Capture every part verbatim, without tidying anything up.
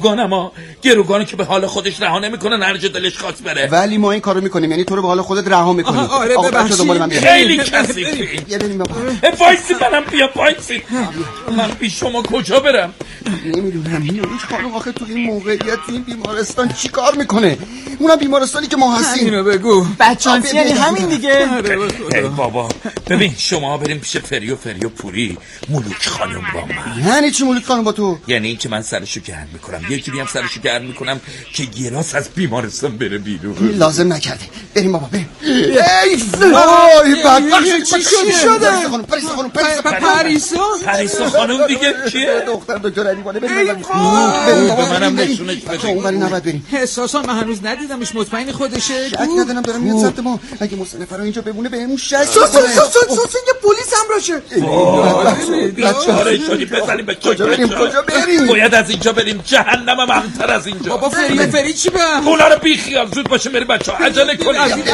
گانما گروگانو که به حال خودش رها نمیکنه، هر جا دلش خواست بره. ولی ما این کارو میکنیم، یعنی تو رو به حال خودت رها میکنیم. آره ببخشید خیلی کثیفی. یه بریم بابا. وایسی منم بیا وایسی. من بی شما کجا برم؟ نمیدونم نوروش خانم آخه تو این موقعیت تو این بیمارستان چی کار میکنه؟ اونم بیمارستانی که ما هستیم. اینو بگو. بچانسی یعنی همین دیگه. ای بابا ببین شما بریم پیش فریو فریو پوری ملوک خانم با من. یعنی چی ملوک خانم با تو؟ یعنی این که من سرشو گرم میکنم، یکی بیام سرشو گرم میکنم که گراس از بیمارستان بره بیرون. لازم نکرده. بریم بابا بریم. ای وای بدبخت چی شده؟ خانم پریسا خانم پریسا پریسا پریسا خانم دیگه کیه؟ دختر دکتر علیوانه. بریم به منم نشونش بده. اونوری نباید بریم. احساسا من هنوز ندیدمش، مطمئن خودشه؟ شک ندارم دارم میاد سمت ما. اگه مصنفرا اینجا بمونه بهمون شک سوسن سوسن سوسن یه پلیس هم راشه. بچه‌ها رو شدی بزنیم به کجا بریم کجا بریم؟ باید از اینجا بریم، جهنم هم همتر از اینجا. بابا فری فری چی به؟ اونا رو بی خیال زود باشه بریم بچه‌ها، عجله کنید.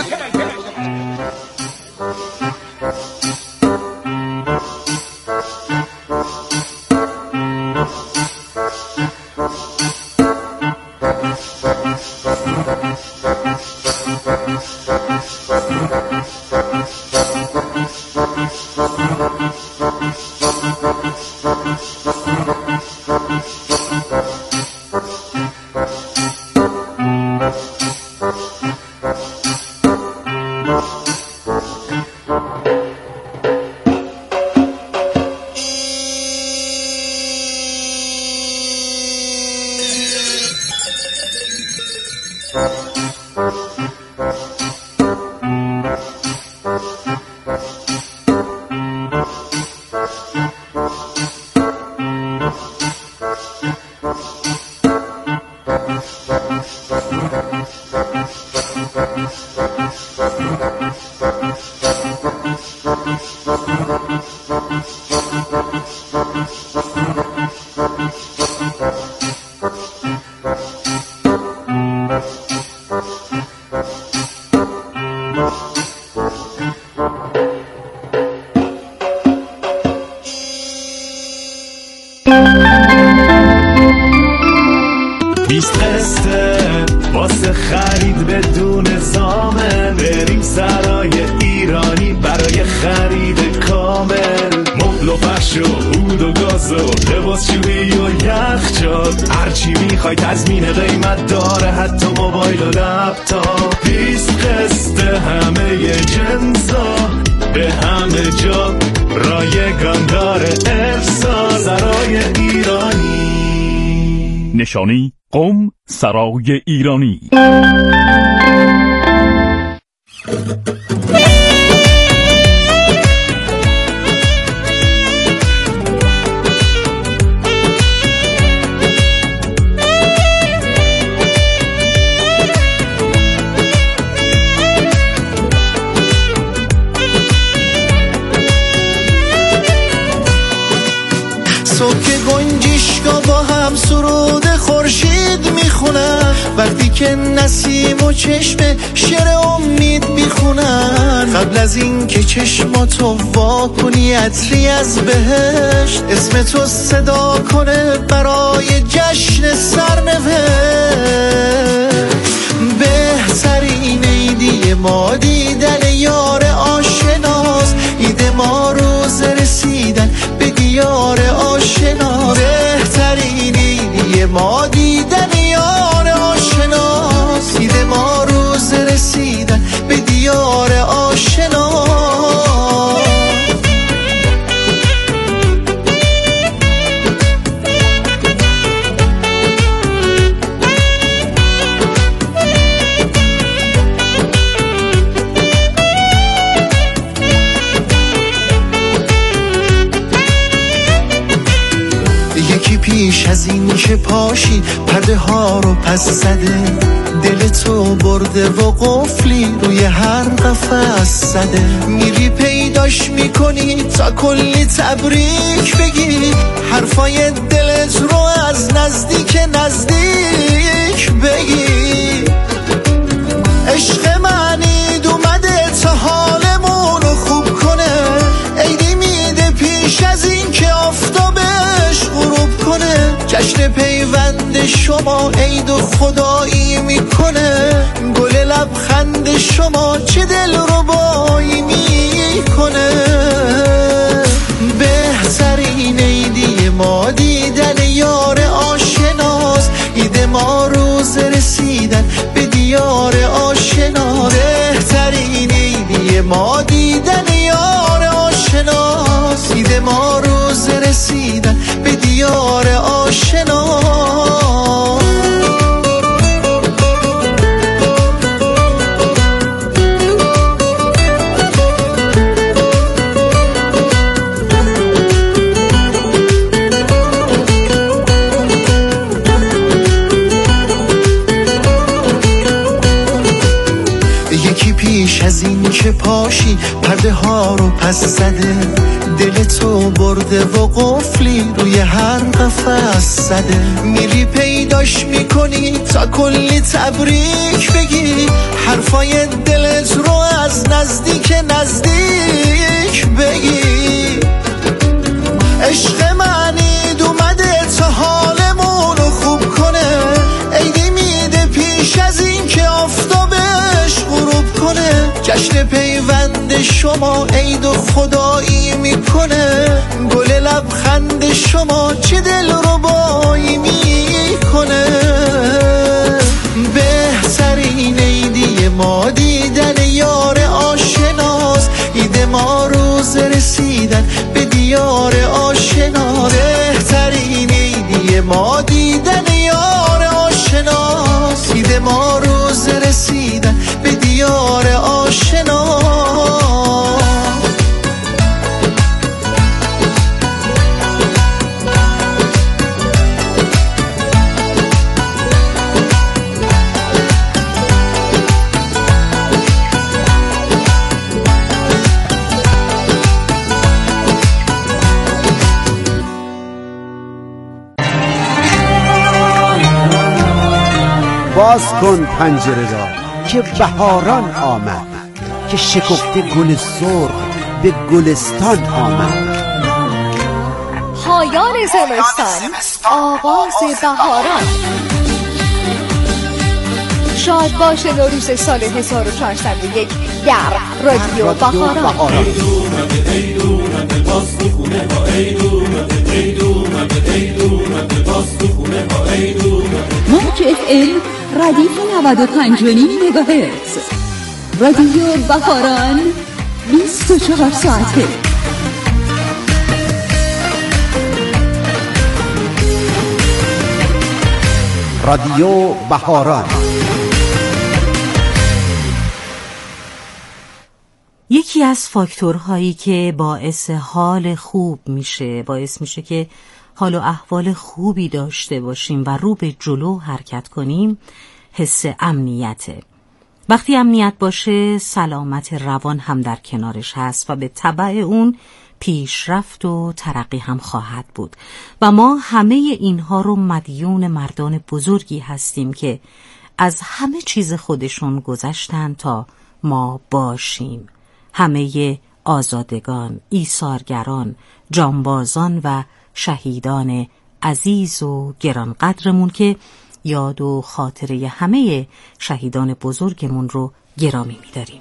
بیست قسطه واسه خرید بدون زامن، بریم سرای ایرانی برای خرید کامل، مبل و فرش و عود و گاز و لباس شویی و یخچال، هرچی میخوای تضمین قیمت داره، حتی موبایل و لپتاپ. بیست قسطه همه جنسا به همه جا رایگان داره، ارسال سرای ایرانی. نشانی قم سرای ایرانی. صبح گنجیشگاه با هم سرود خورشید میخونن، وقتی که نسیم و چشم شعر امید میخونن، قبل از این که چشماتو وا کنی عطری از بهشت، اسم تو صدا کنه برای جشن سرنوشت. بهترین ایدی ما دیدن یار آشناست، ایده ما روز رسیدن به دیار آشناست. بهترین ایدی ما دیدن یار آشناست، ایده ما روز رسیدن به دیار آشناست. پیش از این که پاشی پرده ها رو پس زده، دل تو برده و قفلی روی هر قفس زده، میری پیداش میکنی تا کلی تبریک بگی، حرفای دلت رو از نزدیک نزدیک بگی. عشق منید اومده تا حالمون رو خوب کنه، عیدی میده پیش از این که آفتابش غروب کنه، جشن پیوند شما شما عید و خدایی میکنه، گل لبخند شما چه دل ربایی میکنه. بهترین عیدی ما دیدن یار آشناست، عید ما روز رسیدن به دیار آشنا. بهترین عیدی ما دیدن یار آشناست، عید ما روز رسیدن به دیار آشنا. پیش از این که پاشی پرده ها رو پس زده، دل تو برده و قفلی روی هر قفس زده. میری پیداش میکنی تا کلی تبریک بگی، حرفای دلت رو از نزدیک نزدیک بگی. عشق منید اومده تا حالمونو خوب کنه، عیدی میده پیش از این که آفتابش غروب کنه. جشن پیوند شما عید و خدایی میکنه، گل لبخند شما چه دل ربایی میکنه. بهترین عیدی ما دیدن یار آشناست، عید ما روز رسیدن به دیار آشنا. بهترین عیدی ما دیدن یار آشناست، عید ما روز رسیدن به دیار آشنا. باز کن پنجره را که بهاران آمد، که شکفته گل سرخ به گلستان آمد. پایان زمستان، آغاز بهاران. شاد باش نوروز سال هزار و چهارصد و یک در رادیو بهاران. موج اف ام ردیف نود و پنج و نیم مگاهرتز. رادیو بهاران بیست و چهار ساعته. رادیو بهاران. یکی از فاکتورهایی که باعث حال خوب میشه، باعث میشه که حال و احوال خوبی داشته باشیم و رو به جلو حرکت کنیم، حس امنیته. وقتی امنیت باشه، سلامت روان هم در کنارش هست و به تبع اون پیشرفت و ترقی هم خواهد بود. و ما همه اینها رو مدیون مردان بزرگی هستیم که از همه چیز خودشون گذشتن تا ما باشیم. همه آزادگان، ایثارگران، جانبازان و شهیدان عزیز و گرانقدرمون که یاد و خاطره همه شهیدان بزرگمون رو گرامی می‌داریم.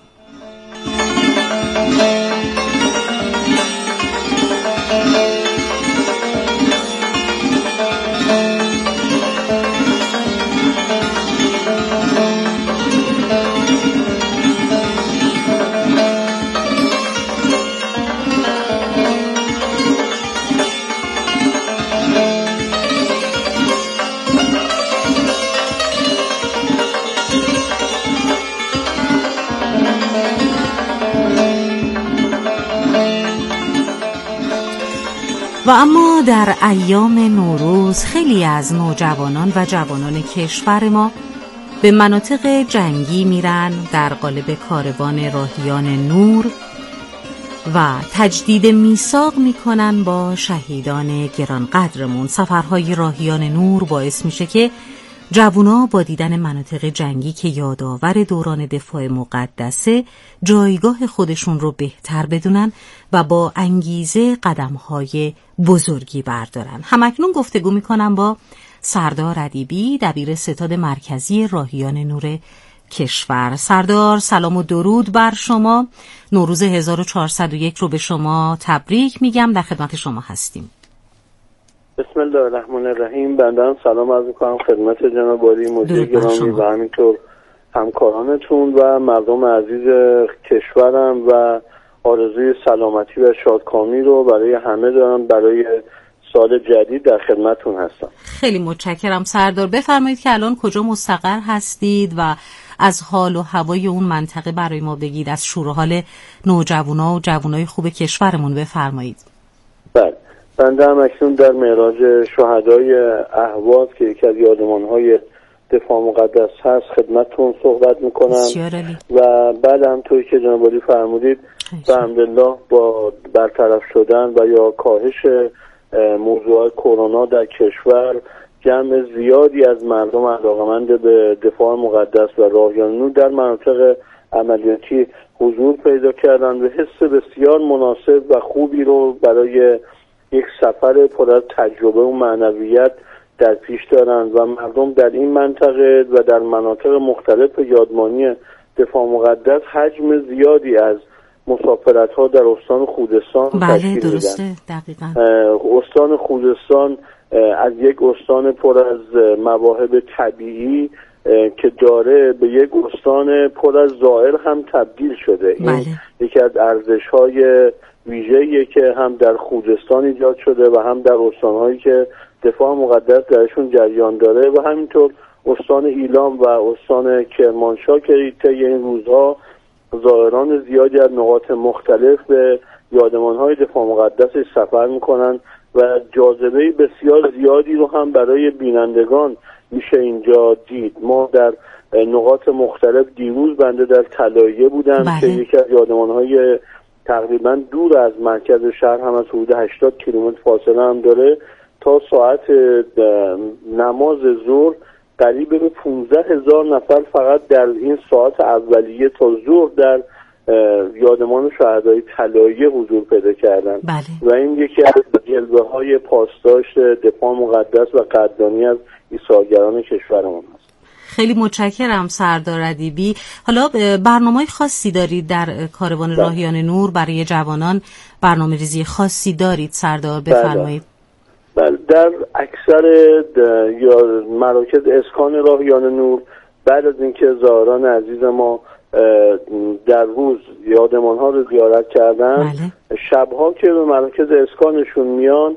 و اما در ایام نوروز خیلی از نوجوانان و جوانان کشور ما به مناطق جنگی میرن در قالب کاروان راهیان نور و تجدید میثاق میکنن با شهیدان گرانقدرمون. سفرهای راهیان نور باعث میشه که جوونا با دیدن مناطق جنگی که یادآور دوران دفاع مقدسه جایگاه خودشون رو بهتر بدونن و با انگیزه قدمهای بزرگی بردارن. همکنون گفتگو میکنم با سردار ادیبی، دبیر ستاد مرکزی راهیان نور کشور. سردار سلام و درود بر شما. نوروز هزار و چهارصد و یک رو به شما تبریک میگم. در خدمت شما هستیم. بسم الله الرحمن الرحیم. بنده هم سلام عرض می‌کنم خدمت جناب عالی مدیر گرامی و همینطور همکارانتون و مردم عزیز کشورم و آرزوی سلامتی و شادکامی رو برای همه دارم. برای سال جدید در خدمتون هستم. خیلی متشکرم سردار. بفرمایید که الان کجا مستقر هستید و از حال و هوای اون منطقه برای ما بگید، از شور و حال نوجوانا و جوانای خوب کشورمون بفرمایید. بله، بنده هم اکنون در معراج شهدای اهواز که یکی از یادمانهای دفاع مقدس هست خدمتتون صحبت میکنم و بعد همطوری که جناب عالی فرمودید الحمدلله با برطرف شدن و یا کاهش موضوع کرونا در کشور جمع زیادی از مردم علاقمند به دفاع مقدس و راهیان نور در مناطق عملیاتی حضور پیدا کردند و حس بسیار مناسب و خوبی رو برای یک سفر پر از تجربه و معنویت در پیش دارند و مردم در این منطقه و در مناطق مختلف یادمانی دفاع مقدس حجم زیادی از مسافرت ها در استان خوزستان بله درسته دقیقاً. استان خوزستان از یک استان پر از مواهب طبیعی که داره به یک استان پر از زائر هم تبدیل شده. این بله. یکی از ارزش های ویژه‌ایه که هم در خوزستان ایجاد شده و هم در استان‌هایی که دفاع مقدس درشون جریان داره و همینطور استان ایلام و استان کرمانشاه که طی این روزها زائران زیادی از نقاط مختلف به یادمان‌های دفاع مقدس سفر می‌کنن و جاذبه بسیار زیادی رو هم برای بینندگان میشه اینجا دید. ما در نقاط مختلف دیروز بنده در طلایه بودم بله. که یکی از یادمان‌های تقریبا دور از مرکز شهر هم از حدود هشتاد کیلومتر فاصله هم داره. تا ساعت نماز ظهر قریب به پانزده هزار نفر فقط در این ساعت اولیه تا ظهر در یادمان شهدای طلایه حضور پیدا کردند بله. و این یکی از جلوه های پاسداشت دفاع مقدس و قدردانی از عیساگران کشورمون است. خیلی متشکرم سردار ادیبی. حالا برنامه خاصی دارید در کاروان بله. راهیان نور برای جوانان؟ برنامه ریزی خاصی دارید سردار بفرمایید. بله، در اکثر یا مراکز اسکان راهیان نور بعد از اینکه زائران عزیز ما در روز یادمان ها رو زیارت کردن بله. شبها که به مراکز اسکانشون میان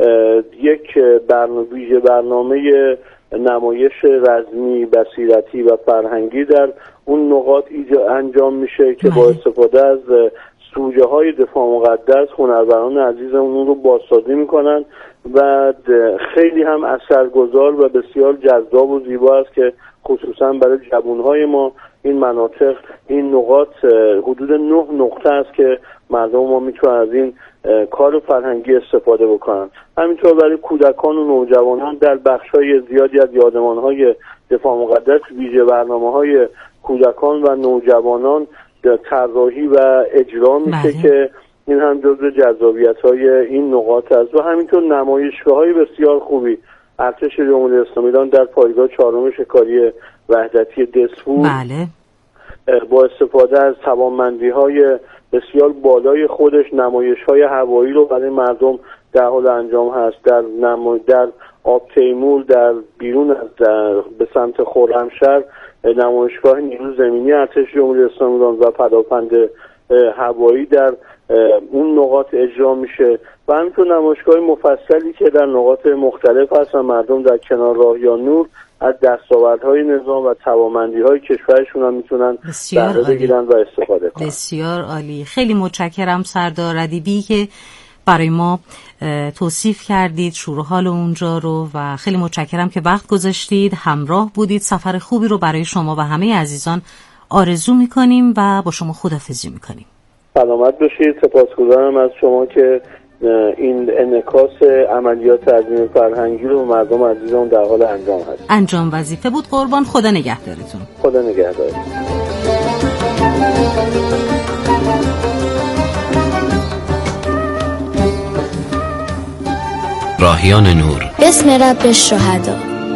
یک برنامه ویژه برنامه نمایش رزمی بصیرتی و فرهنگی در اون نقاط انجام میشه که با استفاده از سوژه های دفاع مقدس هنروران عزیزمون رو بازسازی میکنن و خیلی هم اثرگذار و بسیار جذاب و زیبا است که خصوصا برای جوانهای ما این مناطق این نقاط حدود نه نقطه است که مردم ما میتونن از این کار فرهنگی استفاده بکنن. همینطور برای کودکان و نوجوانان در بخش‌های زیادی از یادمان‌های دفاع مقدس ویژه برنامه‌های کودکان و نوجوانان طراحی و اجرا میشه بله. که این هم جزو جذابیت‌های این نقاط است و همینطور نمایشگاه‌های بسیار خوبی. ارتش جمهوری اسلامی ایران در پایگاه چهارم شکاری وحدتی دسفور بله. با استفاده از توانمندی‌های بسیار بالای خودش نمایش‌های هوایی رو برای مردم در حال انجام هست. در نمای... در آب تیمور در بیرون از در... به سمت خرمشهر نمایشگاه نیروی زمینی ارتش جمهوری اسلامی ایران و پداپند هوایی در اون نقاط اجرا میشه و همینطور نمایشگاه مفصلی که در نقاط مختلف هست و مردم در کنار راهیان نور از دستاوردهای نظام و توانمندی‌های کشورشون هم میتونن بهره بگیرن و استفاده کنن. بسیار عالی. خیلی متشکرم سردار ادیبی که برای ما توصیف کردید شور و حال اونجا رو و خیلی متشکرم که وقت گذاشتید همراه بودید. سفر خوبی رو برای شما و همه عزیزان آرزو میکنیم و با شما خداحافظی میکنیم. سلامت باشید. سپاسگزارم از شما که این انعکاس عملیات عظیم فرهنگی رو مردم عزیزان در حال انجام هست. انجام وظیفه بود. قربان. خدا نگهدارتون. خدا نگهدارتون. راهیان نور اسم رب الشهدا.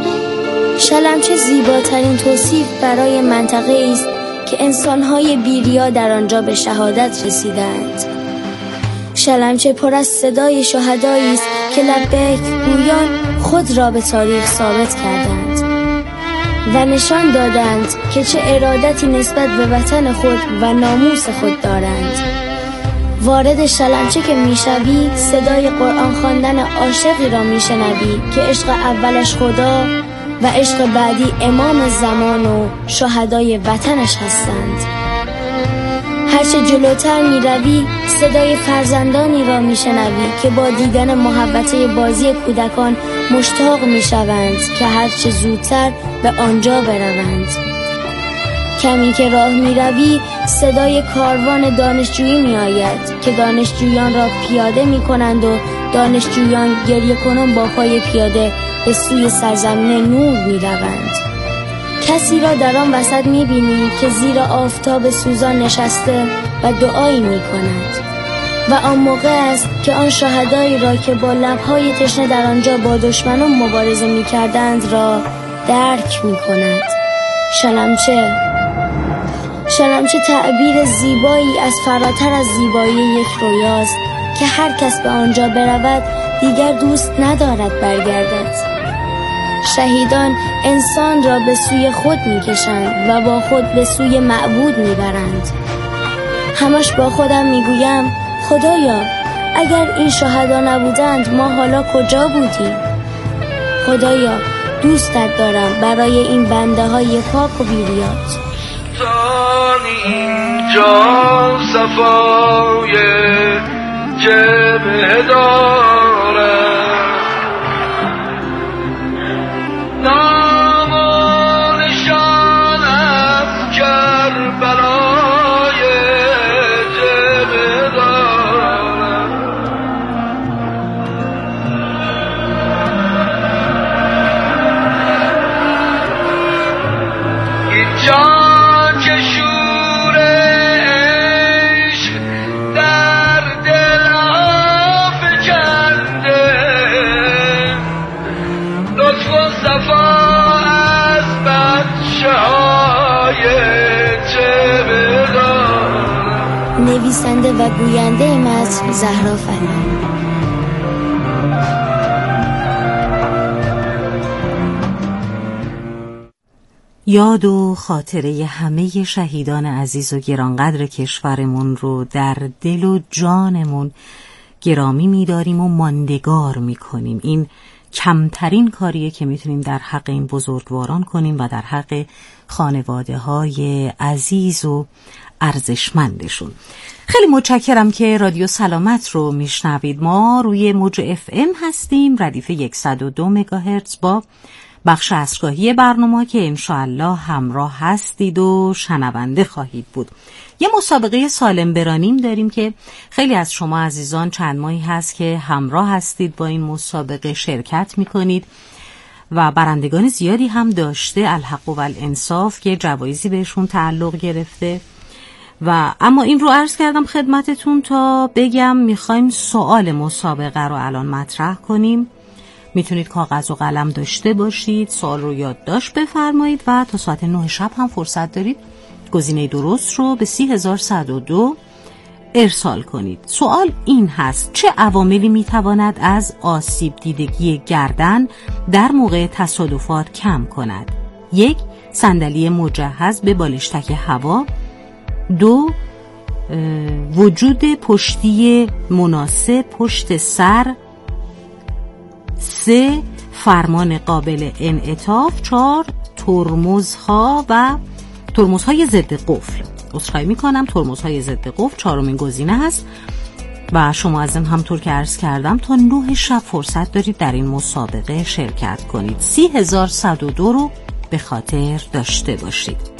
شلمچه زیباترین توصیف برای منطقه است که انسان‌های بی‌ریا در آنجا به شهادت رسیدند. شلمچه پر از صدای شهدایی است که لبیک گویان خود را به تاریخ ثابت کردند و نشان دادند که چه ارادتی نسبت به وطن خود و ناموس خود دارند. وارد شلمچه که میشوی صدای قرآن خواندن عاشقی را میشنوی که عشق اولش خدا و عشق بعدی امام زمان و شهدای وطنش هستند. هرچه جلوتر می روی صدای فرزندانی را می شنوی که با دیدن محوطه بازی کودکان مشتاق می شوند که هرچه زودتر به آنجا بروند. کمی که راه می روی صدای کاروان دانشجویی می آید که دانشجویان را پیاده می کنند و دانشجویان گریه کنان با پای پیاده به سوی سرزمین نور می روند. کسی را در آن وسط می بینی که زیر آفتاب سوزان نشسته و دعایی می کند و آن موقع است که آن شهدایی را که با لبهای تشنه در آنجا با دشمنان مبارزه می کردند را درک می کند. شلمچه شلمچه تعبیر زیبایی از فراتر از زیبایی یک رویاست که هر کس به آنجا برود دیگر دوست ندارد برگردد. شهیدان انسان را به سوی خود می‌کشند و با خود به سوی معبود می‌برند. همش با خودم می‌گویم خدایا اگر این شهدا نبودند ما حالا کجا بودیم؟ خدایا دوستت دارم برای این بنده های پاک و بیریات. اینجا صفای جبه دارم نام و نشان از کربلای جبه دارم اینجا که شور عشق در دل افکنده لطف و صفا از بچه های چه بدارم. نویسنده و گوینده متن زهرا فنی. یاد و خاطره همه شهیدان عزیز و گرانقدر کشورمون رو در دل و جانمون گرامی می‌داریم و ماندگار می‌کنیم. این کمترین کاریه که می‌تونیم در حق این بزرگواران کنیم و در حق خانواده‌های عزیز و ارزشمندشون. خیلی متشکرم که رادیو سلامت رو میشنوید. ما روی موج اف ام هستیم، ردیف صد و دو مگاهرتز با بخش عصرگاهی برنامه که انشاءالله همراه هستید و شنونده خواهید بود. یه مسابقه سالم برانیم داریم که خیلی از شما عزیزان چند ماهی هست که همراه هستید با این مسابقه شرکت میکنید و برندگان زیادی هم داشته، الحق و الانصاف، که جوایزی بهشون تعلق گرفته. و اما این رو عرض کردم خدمتتون تا بگم میخوایم سوال مسابقه رو الان مطرح کنیم. میتونید کاغذ و قلم داشته باشید، سوال رو یادداشت بفرمایید و تا ساعت نه شب هم فرصت دارید گزینه درست رو به سی هزار و صد و دو ارسال کنید. سوال این هست: چه عواملی میتواند از آسیب دیدگی گردن در موقع تصادفات کم کند؟ یک، صندلی مجهز به بالشتک هوا. دو، وجود پشتی مناسب پشت سر. سه، فرمان قابل انعطاف. چهار، ترمزها و ترمزهای ضد قفل. عذرخواهی میکنم، ترمزهای ضد قفل چهارمین گزینه هست و شما از این همطور که عرض کردم تا نه شب فرصت دارید در این مسابقه شرکت کنید. سی هزار و صد و دو رو به خاطر داشته باشید.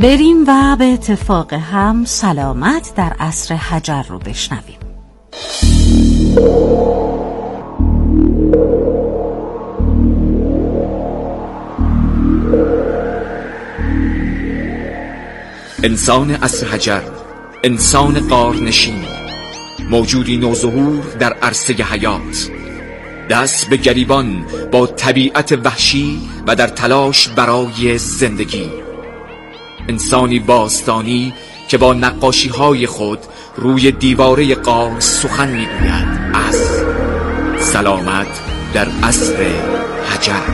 بریم و به اتفاق هم سلامت در عصر حجر رو بشنویم. انسان عصر حجر، انسان غارنشین، موجودی نوظهور در عرصه حیات، دست به گریبان با طبیعت وحشی و در تلاش برای زندگی. انسانی باستانی که با نقاشی های خود روی دیواره غار سخن میگوید از سلامت در عصر حجر.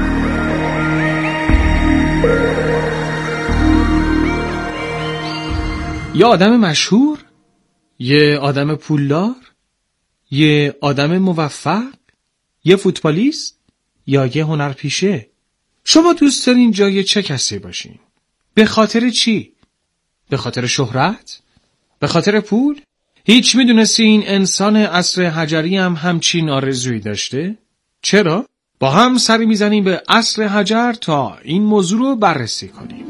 یه آدم مشهور، یه آدم پولدار، یه آدم موفق، یه فوتبالیست یا یه هنرپیشه. شما دوست دارین جای چه کسی باشین؟ به خاطر چی؟ به خاطر شهرت؟ به خاطر پول؟ هیچ میدونستی این انسان عصر حجری هم همچین آرزویی داشته؟ چرا؟ با هم سری میزنیم به عصر حجر تا این موضوع رو بررسی کنیم.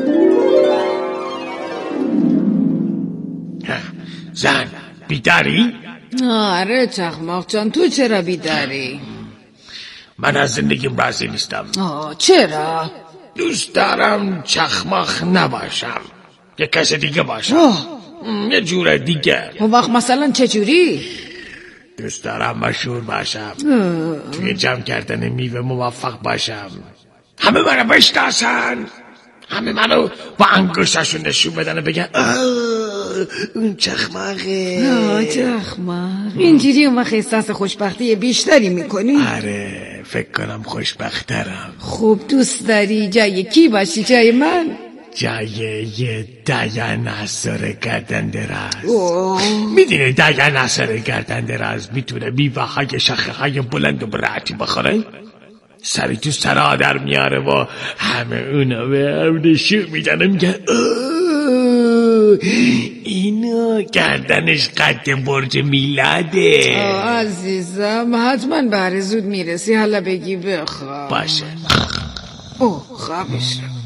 زن بیداری؟ آره چخماق جان، تو چرا بیداری؟ من از زندگیم راضی نیستم. آه چرا؟ دوست دارم چخماق نباشم، یه کس دیگه باشم، یه جور دیگه. اون وقت مثلا چه جوری؟ دوست دارم مشهور باشم، توی جمع کردن میوه موفق باشم، همه منو بشناسن، همه منو با انگشتشون نشون بدن و بگن اون چخماقه. آه چخماق. اینجوری اون وقت احساس خوشبختی بیشتری میکنی؟ آره فکر کنم خوشبخترم. خوب دوست داری جای کی باشی؟ جای من؟ جای یه دایناسور گردن دراز. میدونی دایناسور گردن دراز میتونه میوه های شاخه های بلند و براتی بخوره؟ سری تو سرا در میاره و همه اونا به هم نشون میدن و میگن اینو گردنش قد برج میلاده. عزیزم حتما بهر زود میرسی، حالا بگی بخواب. باشه. اوه خوابش رو.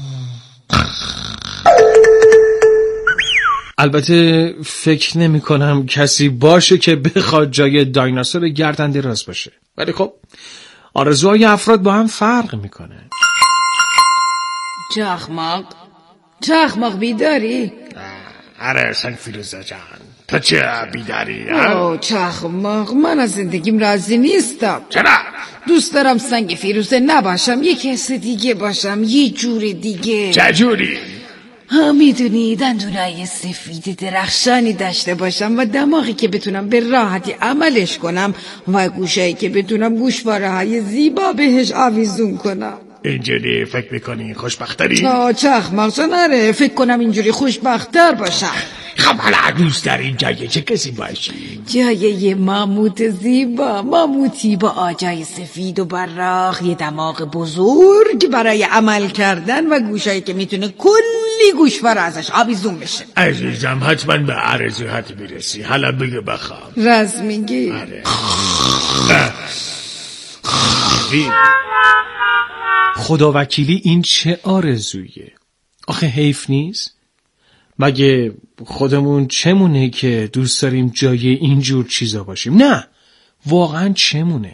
البته فکر نمی کنم کسی باشه که بخواد جای دایناسور گردن دراز باشه، ولی خب آرزوهای افراد با هم فرق میکنه. چخماق چخماق بیداری؟ آره سنگ فیروزه جان، تو چه بیداری؟ اوه چخماق، من از زندگیم راضی نیستم. چرا؟ دوست دارم سنگ فیروزه نباشم، یه کس دیگه باشم، یه جور دیگه. چه جوری؟ ها میدونی دندونای سفید درخشانی داشته باشم و دماغی که بتونم به راحتی عملش کنم و گوشایی که بتونم گوشواره های زیبا بهش آویزون کنم. اینجوری فکر میکنی خوشبختری؟ آه چخماق جان، آره فکر کنم اینجوری خوشبخت‌تر باشم. خب حالا دوست داری جای چه کسی باشی؟ جای یه ماموت زیبا، ماموتی با آجای سفید و براق، یه دماغ بزرگ برای عمل کردن و گوشایی که میتونه کلی گوشواره ازش آویزون بشه. عزیزم حتما به آرزوهات میرسی، حالا بگو بخواب. راست میگی؟ آره. خدا وکیلی این چه آرزویه؟ آخه حیف نیست؟ مگه خودمون چمونه که دوست داریم جای اینجور چیزا باشیم؟ نه واقعا چمونه؟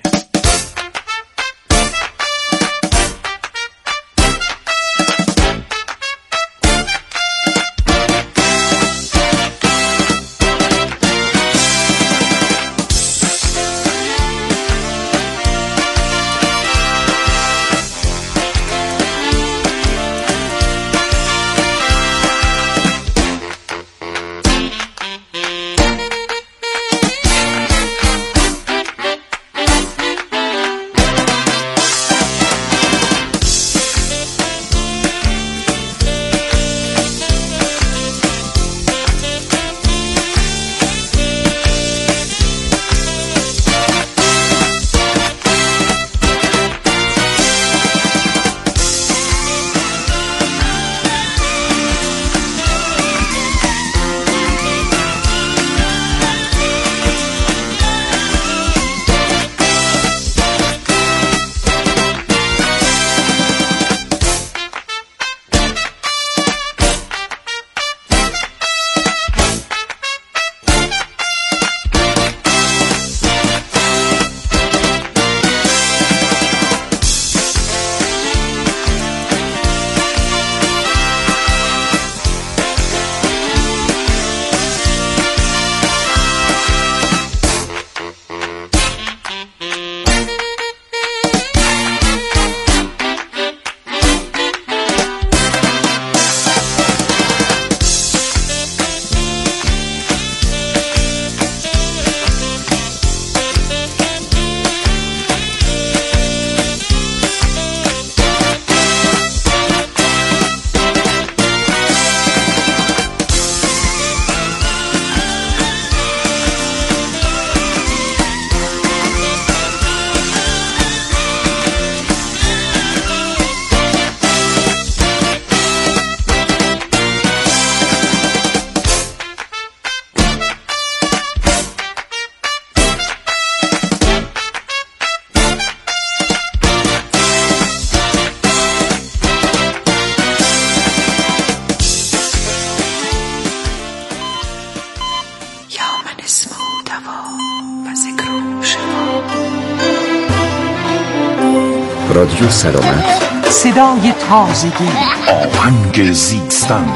رادیو سلامت، صدای تازگی، آهنگ زیستن.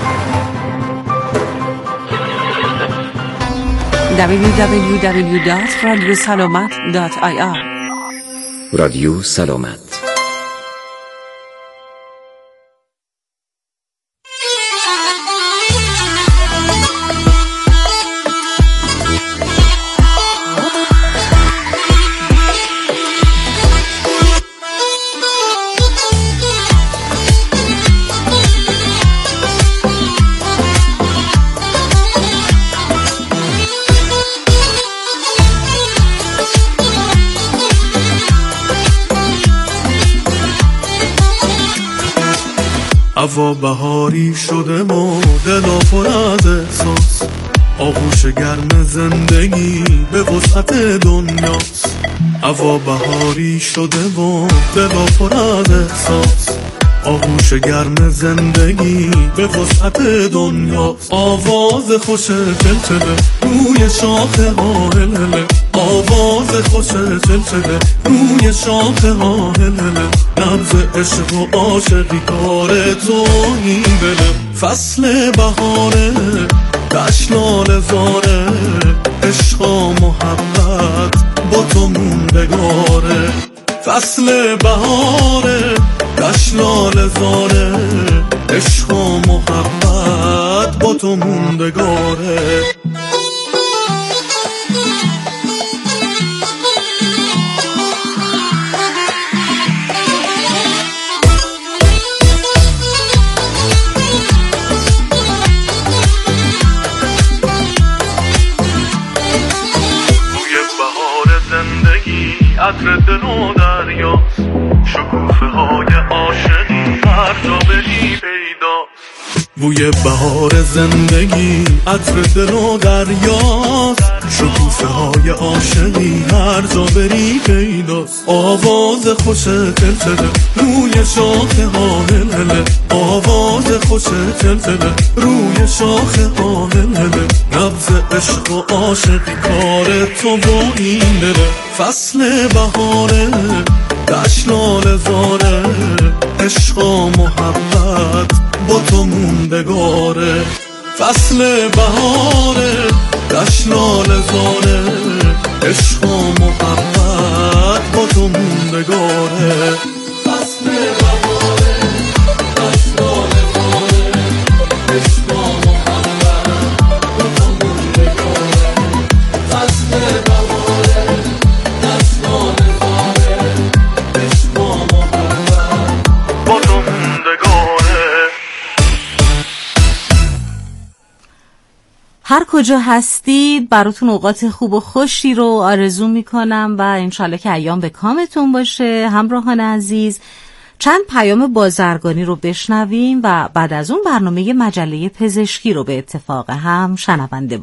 دبلیو دبلیو دبلیو دات رادیو سلامت دات آی آر. رادیو سلامت. هوا بهاری شده ما دلا پر از احساس، آغوش گرم زندگی به وسعت دنیاست. هوا بهاری شده ما دلا پر از احساس، آغوش گرم زندگی به وسعت دنیاست. آواز خوش چلچله روی شاخه ها هلهله، آواز خوش چلچله روی شاخه ها هلهله، نبض عشق و عاشقی کار تو این دله. فصل بهاره دشنال زاره، عشق و محبت با تو موندگاره. فصل بهاره دشنال زاره، عشق و محبت با تو موندگاره. عطر دل و دریا، شکوفه های عاشقی هر جا بری پیداست. بوی بهار زندگی عطر دل و دریاست، شکوفه های عاشقی هر جا بری پیداست. آواز خوش چلچله روی شاخه ها هلهله، آواز خوش چلچله روی شاخه ها هلهله، نبض عشق و عاشقی کار تو با این دله. فصل بهاره دشنال زاره، عشق و محبت با تو موندگاره. فصل بهاره دشنال زاره، عشق و محبت با تو موندگاره. فصل بهاره دشنال زاره، عشق و محبت با تو موندگاره. فصل بهاره دشنال زاره، عشق و محبت با تو موندگاره. هر کجا هستید براتون اوقات خوب و خوشی رو آرزو میکنم و انشالله که ایام به کامتون باشه. همراهان عزیز، چند پیام بازرگانی رو بشنویم و بعد از اون برنامه مجله پزشکی رو به اتفاق هم شنونده